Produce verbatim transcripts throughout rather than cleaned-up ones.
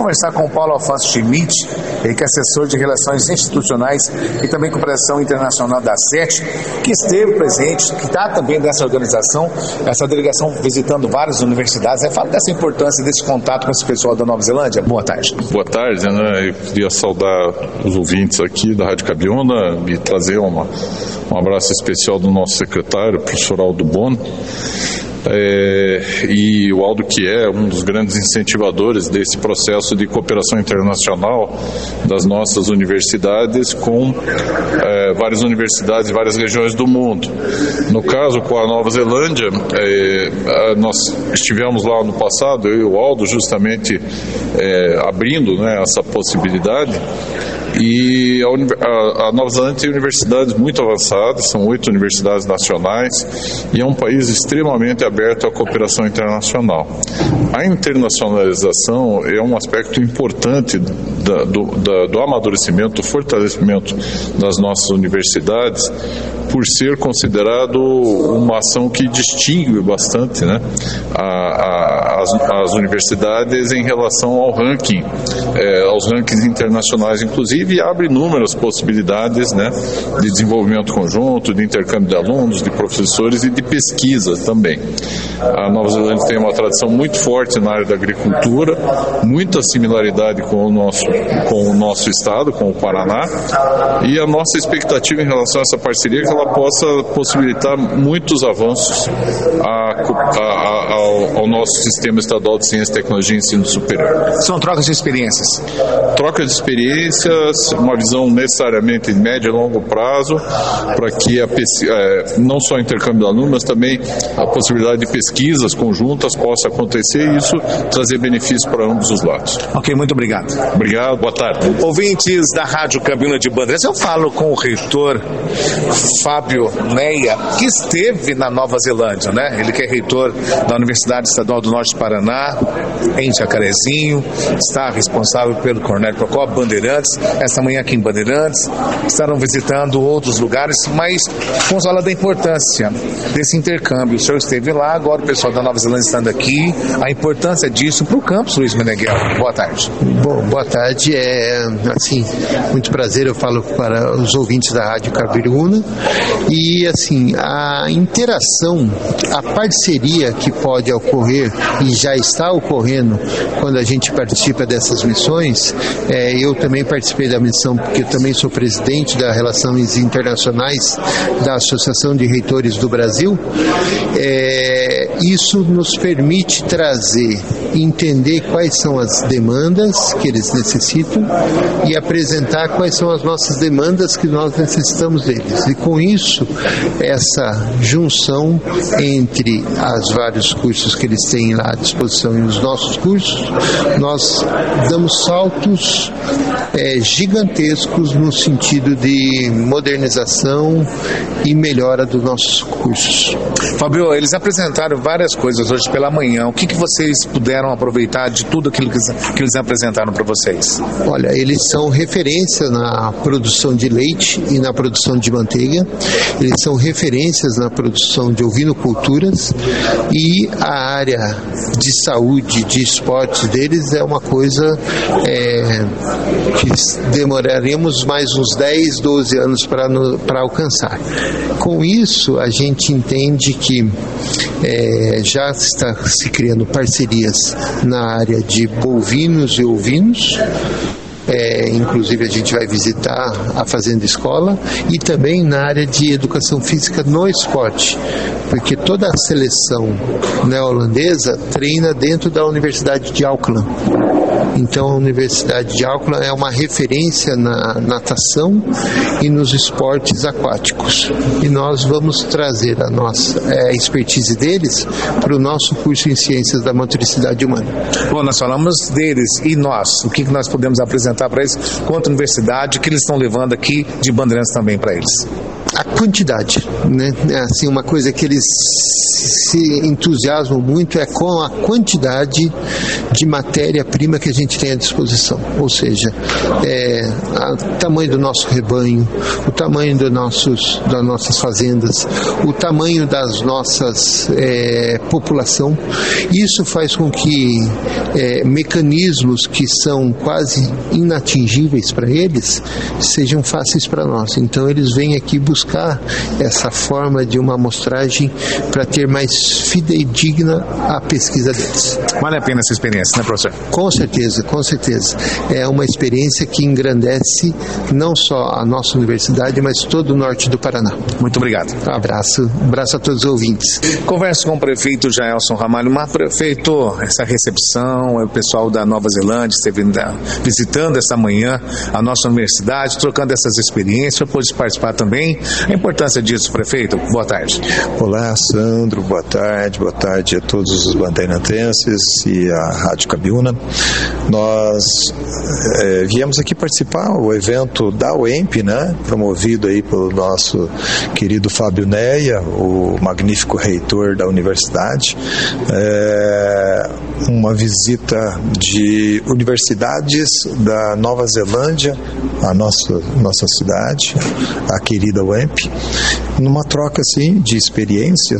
conversar com o Paulo Alfonso Schmidt, ele que é assessor de Relações Institucionais e também Cooperação Internacional da SET, que esteve presente, que está também nessa organização, essa delegação visitando várias universidades. Fala dessa importância desse contato com esse pessoal da Nova Zelândia. Boa tarde. Boa tarde, né? Eu queria saudar os ouvintes aqui da Rádio Cabiúna e trazer uma, um abraço especial do nosso secretário, o professor Aldo Bono. É, e o Aldo, que é um dos grandes incentivadores desse processo de cooperação internacional das nossas universidades com é, várias universidades de várias regiões do mundo. No caso, com a Nova Zelândia, é, nós estivemos lá no passado, eu e o Aldo, justamente é, abrindo, né, essa possibilidade. E a, a, a Nova Zelândia tem universidades muito avançadas, são oito universidades nacionais, e é um país extremamente aberto à cooperação internacional. A internacionalização é um aspecto importante da, do, da, do amadurecimento, do fortalecimento das nossas universidades, por ser considerado uma ação que distingue bastante, né, a, a, as, as universidades em relação ao ranking, é, aos rankings internacionais, inclusive, e abre inúmeras possibilidades, né, de desenvolvimento conjunto, de intercâmbio de alunos, de professores e de pesquisa também. A Nova Zelândia tem uma tradição muito forte na área da agricultura, muita similaridade com o nosso, com o nosso estado, com o Paraná, e a nossa expectativa em relação a essa parceria é que ela possa possibilitar muitos avanços a, a, a, ao, ao nosso sistema estadual de ciência, tecnologia e ensino superior. São trocas de experiências. Troca de experiências, uma visão necessariamente de médio e longo prazo, para que a, é, não só o intercâmbio de alunos, mas também a possibilidade de pesquisas conjuntas possa acontecer e isso trazer benefícios para ambos os lados. Ok, muito obrigado. Obrigado, boa tarde. Ouvintes da Rádio Cabiúna de Bandeirantes, eu falo com o reitor Fábio Neia, que esteve na Nova Zelândia, né? Ele que é reitor da Universidade Estadual do Norte do Paraná, em Jacarezinho, está responsável pelo Cornélio Procópio, Bandeirantes, esta manhã aqui em Bandeirantes, estarão visitando outros lugares, mas vamos falar da importância desse intercâmbio. O senhor esteve lá, agora o pessoal da Nova Zelândia estando aqui, a importância disso para o campus, Luiz Meneghel. Boa tarde. Bom, boa tarde, é assim, muito prazer, eu falo para os ouvintes da Rádio Cabiúna, e assim, a interação, a parceria que pode ocorrer e já está ocorrendo quando a gente participa dessas missões, é, eu também participei da missão porque eu também sou presidente das Relações Internacionais da Associação de Reitores do Brasil. É, isso nos permite trazer, entender quais são as demandas que eles necessitam e apresentar quais são as nossas demandas que nós necessitamos deles. E com isso, essa junção entre os vários cursos que eles têm lá à disposição e os nossos cursos, nós damos saltos é, gigantescos no sentido de modernização e melhora dos nossos cursos. Fábio, eles apresentaram várias coisas hoje pela manhã. O que, que vocês puderam aproveitar de tudo aquilo que, que eles apresentaram para vocês? Olha, eles são referência na produção de leite e na produção de manteiga. Eles são referências na produção de ovinoculturas e a área de saúde, de esportes deles é uma coisa é, que demoraremos mais uns dez, doze anos para alcançar. Com isso, a gente entende que é, já está se criando parcerias na área de bovinos e ovinos. É, inclusive a gente vai visitar a Fazenda Escola, e também na área de educação física no esporte, porque toda a seleção neozelandesa treina dentro da Universidade de Auckland. Então a Universidade de Auckland é uma referência na natação e nos esportes aquáticos, e nós vamos trazer a nossa é, expertise deles para o nosso curso em Ciências da Motricidade Humana. Bom, nós falamos deles, e nós, o que nós podemos apresentar para eles quanto à universidade, que eles estão levando aqui de Bandeirantes também para eles? a quantidade, né? Assim, uma coisa que eles se entusiasmam muito é com a quantidade de matéria-prima que a gente tem à disposição, ou seja, é, o tamanho do nosso rebanho, o tamanho do nossos, das nossas fazendas, o tamanho das nossas é, população. Isso faz com que é, mecanismos que são quase inatingíveis para eles sejam fáceis para nós. Então eles vêm aqui buscar essa forma de uma amostragem para ter mais fidedigna a pesquisa deles. Vale a pena essa experiência, né, professor? Com certeza, com certeza. É uma experiência que engrandece não só a nossa universidade, mas todo o norte do Paraná. Muito obrigado. Um abraço, um abraço a todos os ouvintes. Converso com o prefeito Jaelson Ramalho. Mas, prefeito, essa recepção, o pessoal da Nova Zelândia esteve visitando essa manhã a nossa universidade, trocando essas experiências, eu pude participar também. A importância disso, prefeito, boa tarde. Olá, Sandro, boa tarde, boa tarde a todos os bandeirantenses e a Rádio Cabiúna. Nós é, viemos aqui participar do evento da U E M P, né, promovido aí pelo nosso querido Fábio Neia, o magnífico reitor da universidade. É, uma visita de universidades da Nova Zelândia, a nossa, nossa cidade, a querida U E M P, numa troca assim de experiências,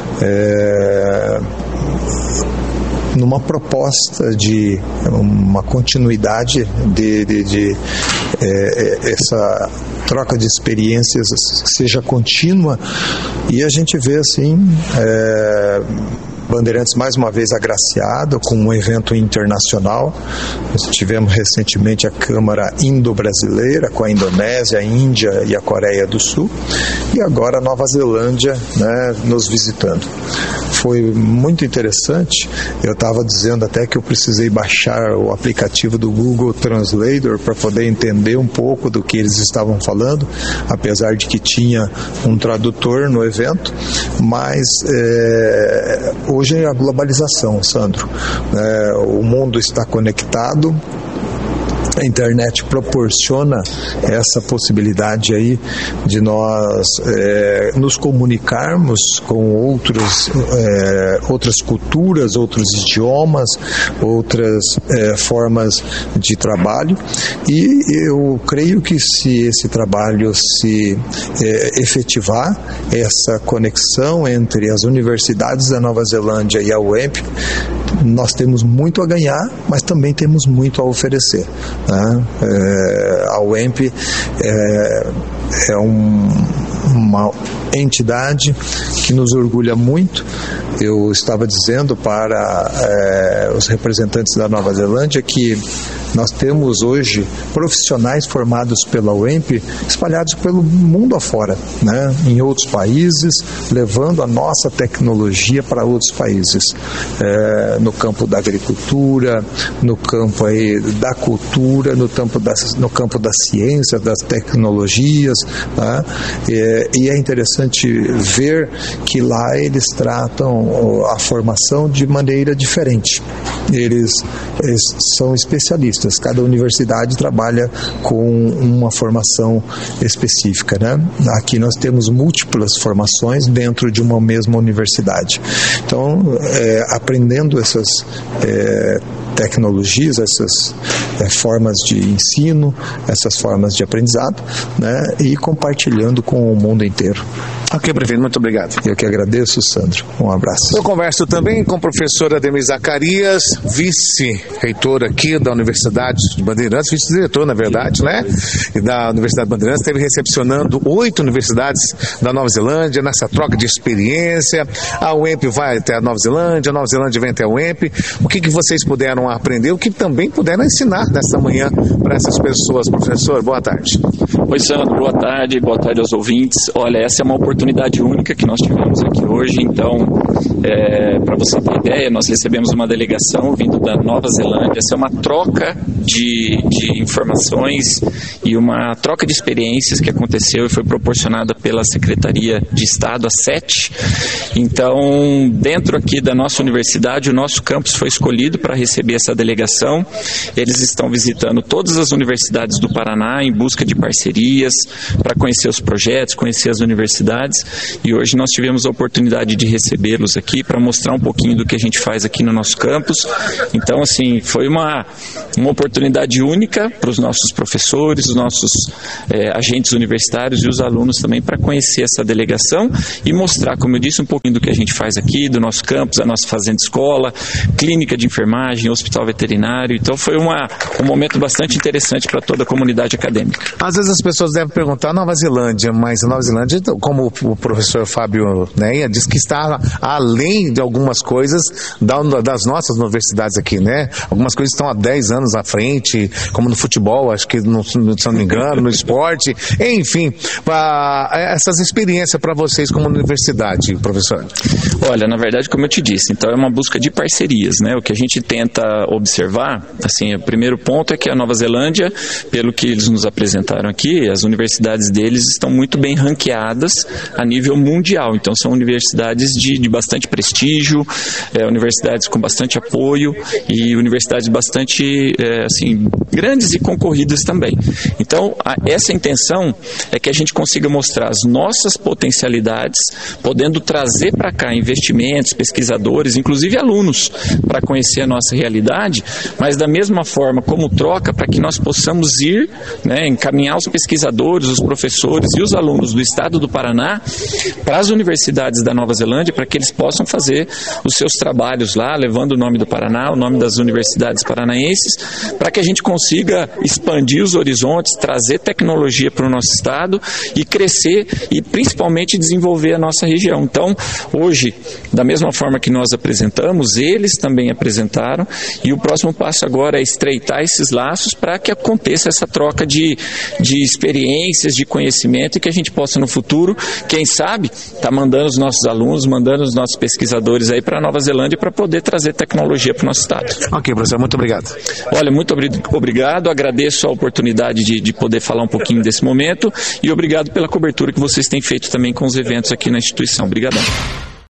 é, numa proposta de uma continuidade de, de, de é, essa troca de experiências seja contínua, e a gente vê assim é, Bandeirantes mais uma vez agraciado com um evento internacional. Nós tivemos recentemente a Câmara Indo-Brasileira com a Indonésia, a Índia e a Coreia do Sul, e agora a Nova Zelândia, né, nos visitando. Foi muito interessante. Eu estava dizendo até que eu precisei baixar o aplicativo do Google Translator para poder entender um pouco do que eles estavam falando, apesar de que tinha um tradutor no evento. Mas é, hoje é a globalização, Sandro. É, o mundo está conectado. A internet proporciona essa possibilidade aí de nós é, nos comunicarmos com outros, é, outras culturas, outros idiomas, outras é, formas de trabalho, e eu creio que se esse trabalho se é, efetivar, essa conexão entre as universidades da Nova Zelândia e a U E M P, nós temos muito a ganhar, mas também temos muito a oferecer. Né? É, a U E M P é, é um, uma entidade que nos orgulha muito. Eu estava dizendo para é, os representantes da Nova Zelândia que nós temos hoje profissionais formados pela U E M P espalhados pelo mundo afora, né? Em outros países, levando a nossa tecnologia para outros países, é, no campo da agricultura, no campo aí da cultura, no campo da, no campo da ciência, das tecnologias, tá? É, e é interessante ver que lá eles tratam a formação de maneira diferente. Eles, eles são especialistas. Cada universidade trabalha com uma formação específica, né? Aqui nós temos múltiplas formações dentro de uma mesma universidade. Então, é, aprendendo essas é, tecnologias, essas é, formas de ensino, essas formas de aprendizado, né? E compartilhando com o mundo inteiro. Ok, prefeito, muito obrigado. Eu que agradeço, Sandro. Um abraço. Eu converso também com o professor Ademir Zacarias, vice-reitor aqui da Universidade de Bandeirantes, vice-diretor, na verdade, né? E da Universidade de Bandeirantes, esteve recepcionando oito universidades da Nova Zelândia nessa troca de experiência. A U E M P vai até a Nova Zelândia, a Nova Zelândia vem até a U E M P. O que, que vocês puderam aprender, o que também puderam ensinar nessa manhã para essas pessoas? Professor, boa tarde. Oi, Sandro, boa tarde, boa tarde aos ouvintes. Olha, essa é uma oportunidade única que nós tivemos aqui hoje, então, é, para você ter ideia, nós recebemos uma delegação vindo da Nova Zelândia. Essa é uma troca de, de informações e uma troca de experiências que aconteceu e foi proporcionada pela Secretaria de Estado, a SET. Então, dentro aqui da nossa universidade, o nosso campus foi escolhido para receber receber essa delegação. Eles estão visitando todas as universidades do Paraná em busca de parcerias, para conhecer os projetos, conhecer as universidades, e hoje nós tivemos a oportunidade de recebê-los aqui para mostrar um pouquinho do que a gente faz aqui no nosso campus. Então, assim, foi uma, uma oportunidade única para os nossos professores, os nossos é, agentes universitários e os alunos também, para conhecer essa delegação e mostrar, como eu disse, um pouquinho do que a gente faz aqui, do nosso campus, a nossa fazenda escola, clínica de enfermagem, hospital veterinário. Então foi uma, um momento bastante interessante para toda a comunidade acadêmica. Às vezes as pessoas devem perguntar Nova Zelândia, mas a Nova Zelândia, como o professor Fábio Neia diz, que está além de algumas coisas das nossas universidades aqui, né? Algumas coisas estão há dez anos à frente, como no futebol, acho que, no, se não me engano, no esporte, enfim, pra, essas experiências para vocês como universidade, professor. Olha, na verdade, como eu te disse, então é uma busca de parcerias, né? O que a gente tenta observar, assim, o primeiro ponto é que a Nova Zelândia, pelo que eles nos apresentaram aqui, as universidades deles estão muito bem ranqueadas a nível mundial. Então são universidades de, de bastante prestígio, é, universidades com bastante apoio e universidades bastante é, assim, grandes e concorridas também. Então a, essa intenção é que a gente consiga mostrar as nossas potencialidades, podendo trazer para cá investimentos, pesquisadores, inclusive alunos, para conhecer a nossa realidade, mas da mesma forma como troca, para que nós possamos ir, né, encaminhar os pesquisadores, os professores e os alunos do estado do Paraná para as universidades da Nova Zelândia, para que eles possam fazer os seus trabalhos lá, levando o nome do Paraná, o nome das universidades paranaenses, para que a gente consiga expandir os horizontes, trazer tecnologia para o nosso estado e crescer e principalmente desenvolver a nossa região. Então, hoje, da mesma forma que nós apresentamos, eles também apresentaram, e o próximo passo agora é estreitar esses laços para que aconteça essa troca de, de experiências, de conhecimento, e que a gente possa no futuro, quem sabe, estar tá mandando os nossos alunos, mandando os nossos pesquisadores aí para a Nova Zelândia para poder trazer tecnologia para o nosso estado. Ok, professor, muito obrigado. Olha, muito obrigado, agradeço a oportunidade de, de poder falar um pouquinho desse momento e obrigado pela cobertura que vocês têm feito também com os eventos aqui na instituição. Obrigadão.